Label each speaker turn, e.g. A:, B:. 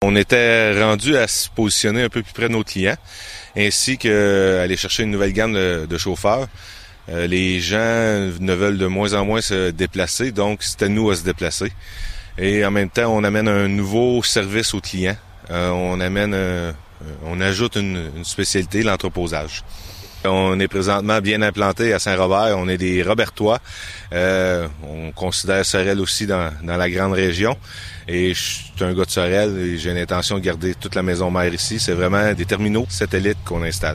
A: On était rendu à se positionner un peu plus près de nos clients, ainsi qu'aller chercher une nouvelle gamme de chauffeurs. Les gens ne veulent de moins en moins se déplacer, donc c'était nous à se déplacer. Et en même temps, on amène un nouveau service aux clients. On ajoute une spécialité, l'entreposage. On est présentement bien implanté à Saint-Robert. On est des Robertois. On considère Sorel aussi dans la grande région. Et je suis un gars de Sorel et j'ai l'intention de garder toute la maison mère ici. C'est vraiment des terminaux satellites qu'on installe.